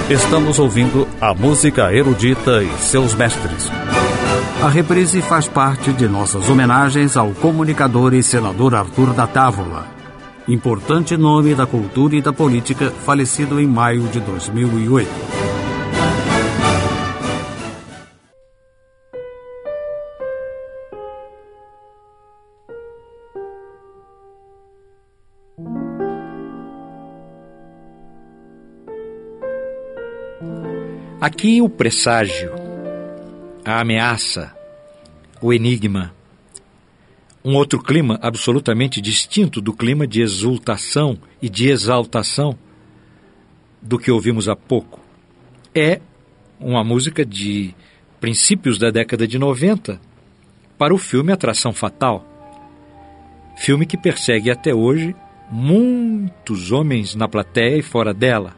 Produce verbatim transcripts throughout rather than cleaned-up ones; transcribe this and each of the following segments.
Estamos ouvindo a música erudita e seus mestres. A reprise faz parte de nossas homenagens ao comunicador e senador Arthur da Távola, importante nome da cultura e da política, falecido em maio de dois mil e oito. Aqui o presságio, a ameaça, o enigma, um outro clima absolutamente distinto do clima de exultação e de exaltação do que ouvimos há pouco. É uma música de princípios da década de noventa para o filme Atração Fatal, filme que persegue até hoje muitos homens na plateia e fora dela.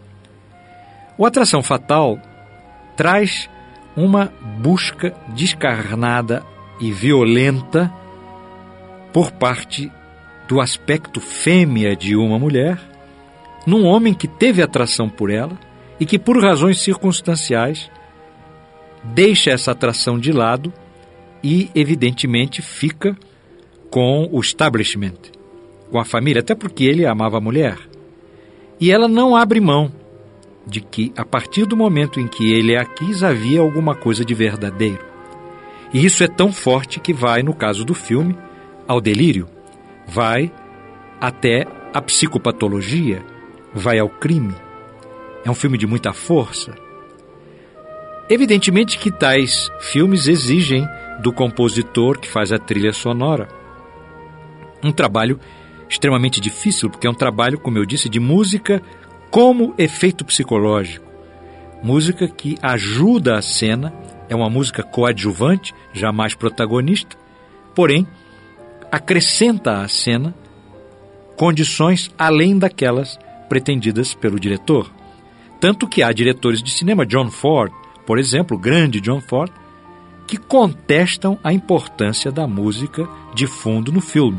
O Atração Fatal traz uma busca descarnada e violenta por parte do aspecto fêmea de uma mulher num homem que teve atração por ela e que, por razões circunstanciais, deixa essa atração de lado e, evidentemente, fica com o establishment, com a família, até porque ele amava a mulher. E ela não abre mão de que, a partir do momento em que ele a quis, havia alguma coisa de verdadeiro. E isso é tão forte que vai, no caso do filme, ao delírio, vai até a psicopatologia, vai ao crime. É um filme de muita força. Evidentemente que tais filmes exigem do compositor que faz a trilha sonora um trabalho extremamente difícil, porque é um trabalho, como eu disse, de música como efeito psicológico, música que ajuda a cena, é uma música coadjuvante, jamais protagonista, porém acrescenta à cena condições além daquelas pretendidas pelo diretor. Tanto que há diretores de cinema, John Ford, por exemplo, o grande John Ford, que contestam a importância da música de fundo no filme.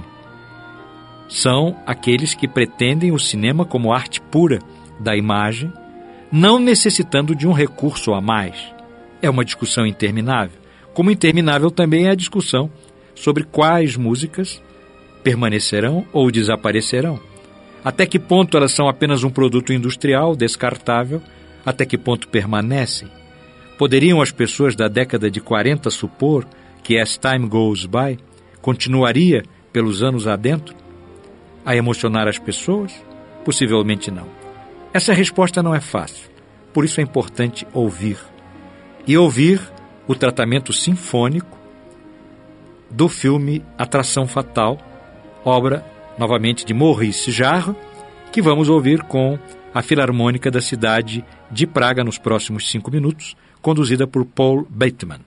São aqueles que pretendem o cinema como arte pura da imagem, não necessitando de um recurso a mais. É uma discussão interminável. Como interminável também é a discussão sobre quais músicas permanecerão ou desaparecerão. Até que ponto elas são apenas um produto industrial, descartável, até que ponto permanecem. Poderiam as pessoas da década de quarenta supor que As Time Goes By continuaria pelos anos adentro a emocionar as pessoas? Possivelmente não. Essa resposta não é fácil, por isso é importante ouvir. E ouvir o tratamento sinfônico do filme Atração Fatal, obra, novamente, de Maurice Jarre, que vamos ouvir com a Filarmônica da cidade de Praga nos próximos cinco minutos, conduzida por Paul Bateman.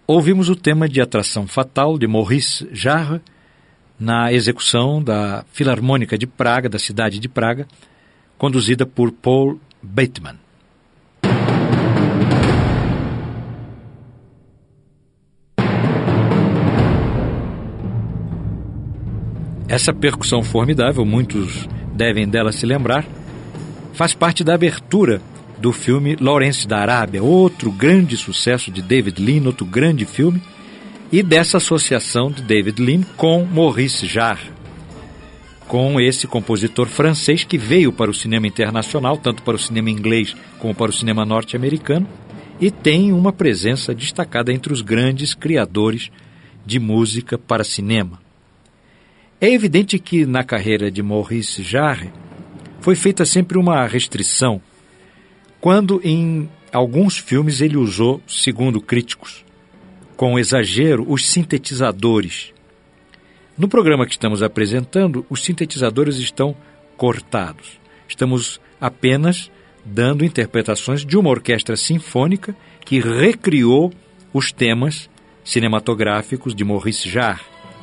ouvimos o tema de Atração Fatal, de Maurice Jarre, na execução da Filarmônica de Praga, da cidade de Praga, conduzida por Paul Bateman. Essa percussão formidável, muitos devem dela se lembrar, faz parte da abertura do filme Lawrence da Arábia, outro grande sucesso de David Lean, outro grande filme, e dessa associação de David Lean com Maurice Jarre, com esse compositor francês que veio para o cinema internacional, tanto para o cinema inglês como para o cinema norte-americano, e tem uma presença destacada entre os grandes criadores de música para cinema. É evidente que na carreira de Maurice Jarre foi feita sempre uma restrição, quando em alguns filmes ele usou, segundo críticos, com exagero, os sintetizadores. No programa que estamos apresentando, os sintetizadores estão cortados. Estamos apenas dando interpretações de uma orquestra sinfônica que recriou os temas cinematográficos de Maurice Jarre.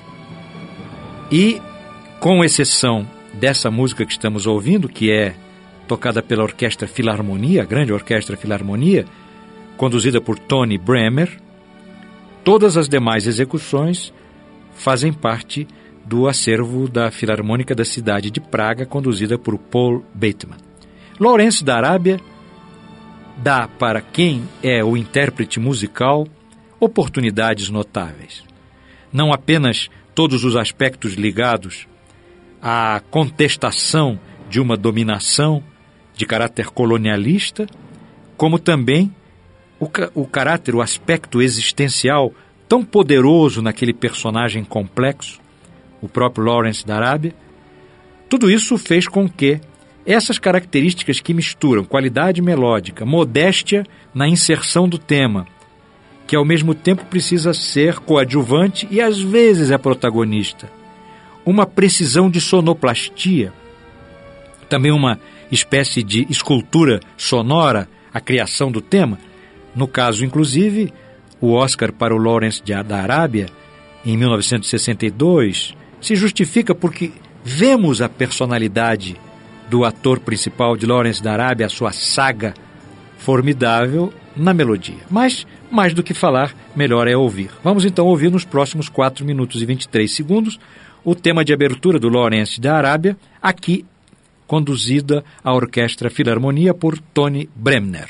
E, com exceção dessa música que estamos ouvindo, que é tocada pela Orquestra Filarmonia, a grande Orquestra Filarmonia, conduzida por Tony Bremer, todas as demais execuções fazem parte do acervo da Filarmônica da cidade de Praga, conduzida por Paul Bateman. Lawrence da Arábia dá para quem é o intérprete musical oportunidades notáveis. Não apenas todos os aspectos ligados à contestação de uma dominação de caráter colonialista, como também o, o caráter, o aspecto existencial tão poderoso naquele personagem complexo, o próprio Lawrence da Arábia. Tudo isso fez com que essas características que misturam qualidade melódica, modéstia na inserção do tema, que ao mesmo tempo precisa ser coadjuvante e às vezes é protagonista, uma precisão de sonoplastia, também uma espécie de escultura sonora, a criação do tema. No caso, inclusive, o Oscar para o Lawrence da Arábia, em mil novecentos e sessenta e dois, se justifica porque vemos a personalidade do ator principal de Lawrence da Arábia, a sua saga formidável na melodia. Mas, mais do que falar, melhor é ouvir. Vamos então ouvir nos próximos quatro minutos e vinte e três segundos o tema de abertura do Lawrence da Arábia, aqui conduzida a Orquestra Filarmonia por Tony Bremer.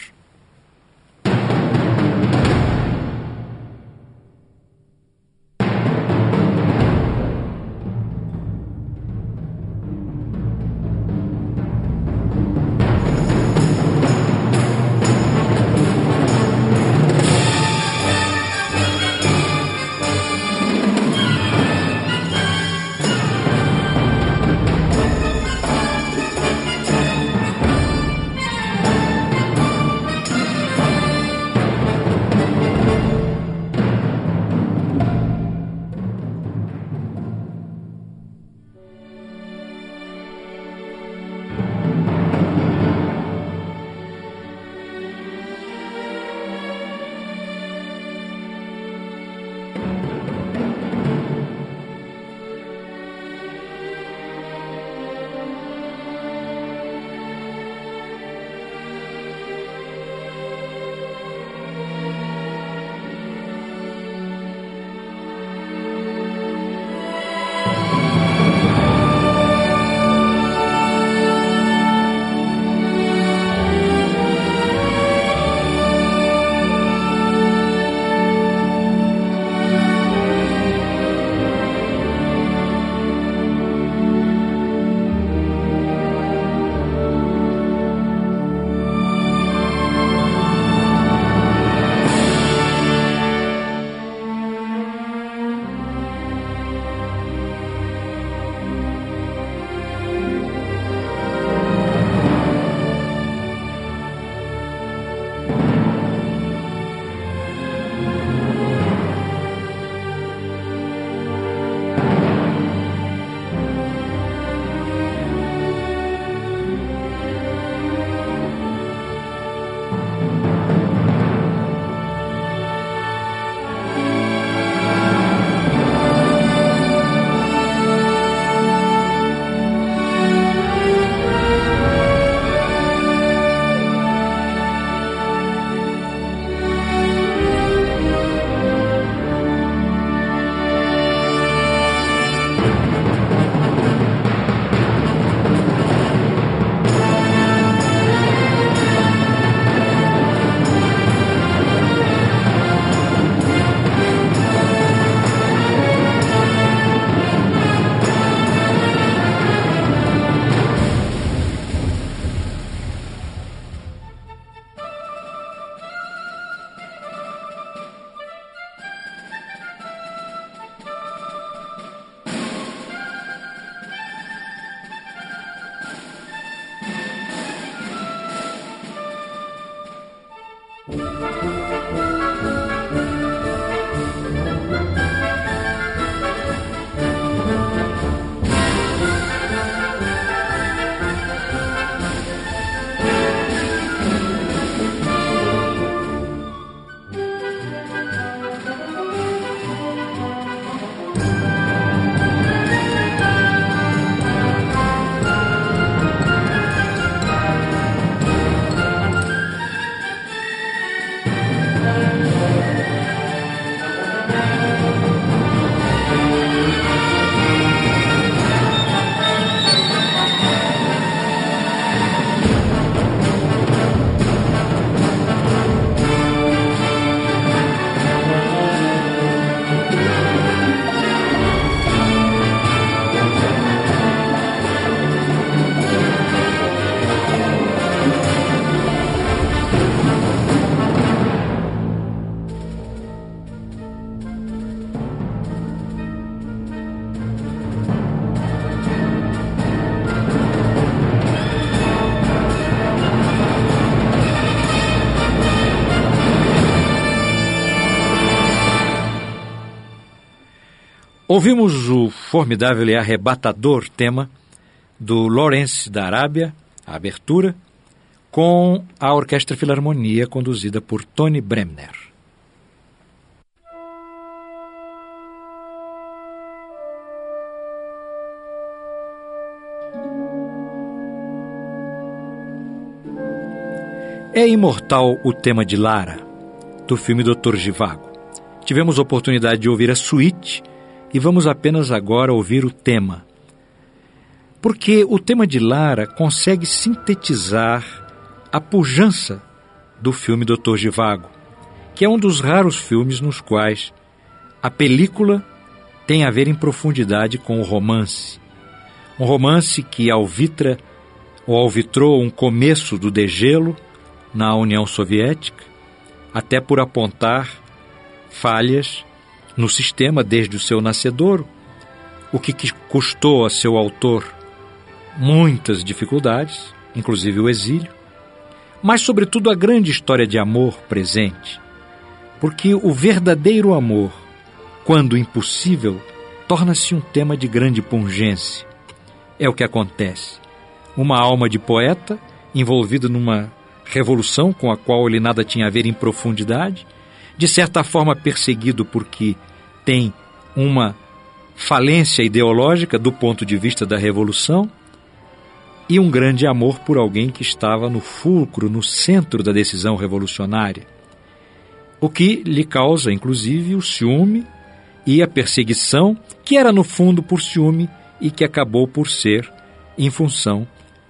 Ouvimos o formidável e arrebatador tema do Lawrence da Arábia, a abertura, com a Orquestra Filarmonia conduzida por Tony Bremner. É imortal o tema de Lara, do filme doutor Zhivago. Tivemos oportunidade de ouvir a suíte e vamos apenas agora ouvir o tema. Porque o tema de Lara consegue sintetizar a pujança do filme doutor Zhivago, que é um dos raros filmes nos quais a película tem a ver em profundidade com o romance. Um romance que alvitra ou alvitrou um começo do degelo na União Soviética, até por apontar falhas no sistema desde o seu nascedouro, o que custou a seu autor muitas dificuldades, inclusive o exílio, mas sobretudo a grande história de amor presente, porque o verdadeiro amor, quando impossível, torna-se um tema de grande pungência. É o que acontece. Uma alma de poeta envolvida numa revolução com a qual ele nada tinha a ver em profundidade, de certa forma perseguido porque tem uma falência ideológica do ponto de vista da revolução, e um grande amor por alguém que estava no fulcro, no centro da decisão revolucionária, o que lhe causa, inclusive, o ciúme e a perseguição, que era no fundo por ciúme e que acabou por ser em função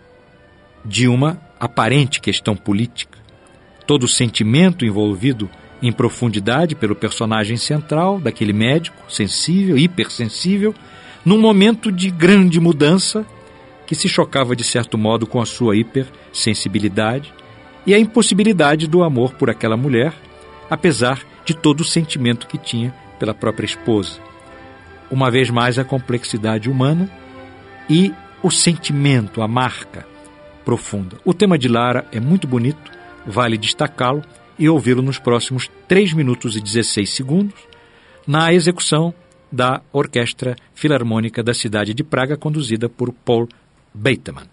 de uma aparente questão política. Todo o sentimento envolvido em profundidade pelo personagem central, daquele médico sensível, hipersensível, num momento de grande mudança, que se chocava de certo modo com a sua hipersensibilidade e a impossibilidade do amor por aquela mulher, apesar de todo o sentimento que tinha pela própria esposa. Uma vez mais, a complexidade humana e o sentimento, a marca profunda. O tema de Lara é muito bonito, vale destacá-lo e ouvi-lo nos próximos três minutos e dezesseis segundos, na execução da Orquestra Filarmônica da cidade de Praga, conduzida por Paul Bateman.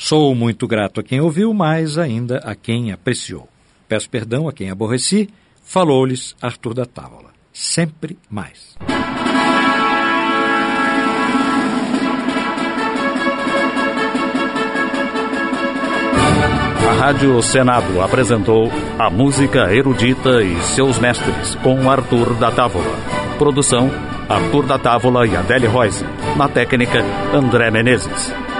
Sou muito grato a quem ouviu, mais ainda a quem apreciou. Peço perdão a quem aborreci. Falou-lhes Arthur da Távola. Sempre mais. A Rádio Senado apresentou A Música Erudita e Seus Mestres, com Arthur da Távola. Produção, Arthur da Távola e Adele Royce. Na técnica, André Menezes.